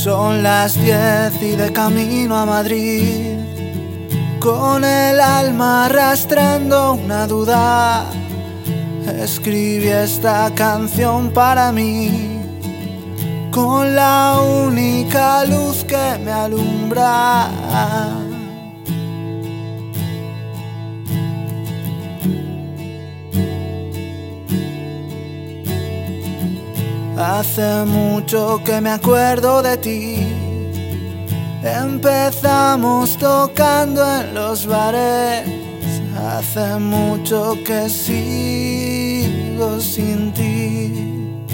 Son las 10 y de camino a Madrid, con el alma arrastrando una duda, escribí esta canción para mí, con la única luz que me alumbra. Hace mucho que me acuerdo de ti. Empezamos tocando en los bares. Hace mucho que sigo sin ti.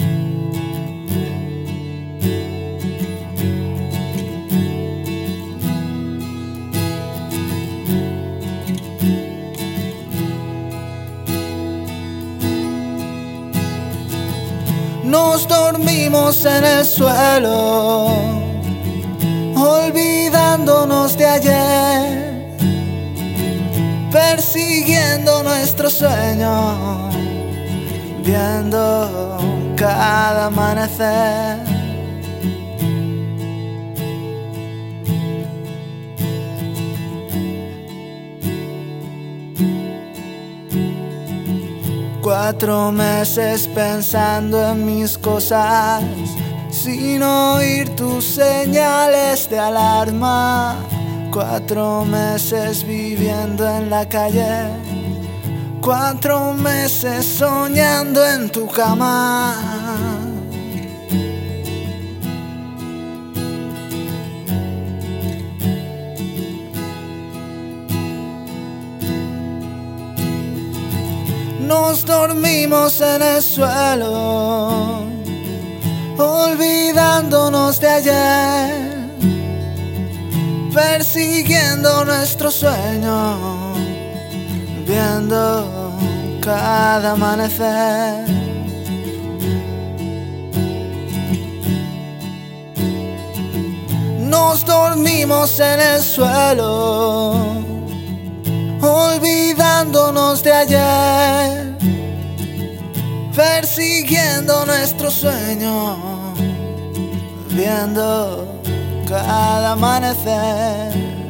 Nos dormimos en el suelo, olvidándonos de ayer, persiguiendo nuestro sueño, viendo cada amanecer. Cuatro meses pensando en mis cosas, sin oír tus señales de alarma. 4 meses viviendo en la calle, 4 meses soñando en tu cama. Nos dormimos en el suelo, olvidándonos de ayer, persiguiendo nuestro sueño, viendo cada amanecer. Nos dormimos en el suelo, olvidándonos de ayer, persiguiendo nuestro sueño, viendo cada amanecer.